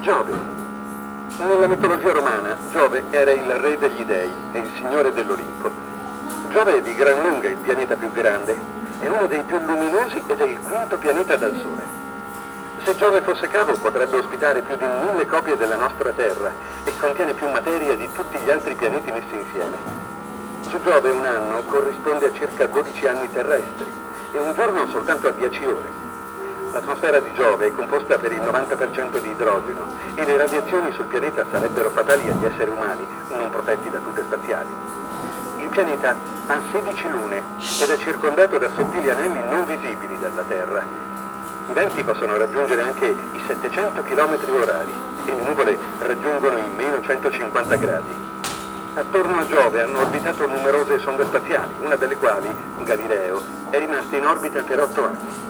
Giove. Nella mitologia romana, Giove era il re degli dei e il signore dell'Olimpo. Giove è di gran lunga il pianeta più grande, è uno dei più luminosi ed è il quinto pianeta dal Sole. Se Giove fosse cavo potrebbe ospitare più di 1000 copie della nostra Terra e contiene più materia di tutti gli altri pianeti messi insieme. Su Giove un anno corrisponde a circa 12 anni terrestri e un giorno soltanto a 10 ore. L'atmosfera di Giove è composta per il 90% di idrogeno e le radiazioni sul pianeta sarebbero fatali agli esseri umani, non protetti da tute spaziali. Il pianeta ha 16 lune ed è circondato da sottili anelli non visibili dalla Terra. I venti possono raggiungere anche i 700 km orari e le nuvole raggiungono i meno 150 gradi. Attorno a Giove hanno orbitato numerose sonde spaziali, una delle quali, Galileo, è rimasta in orbita per 8 anni.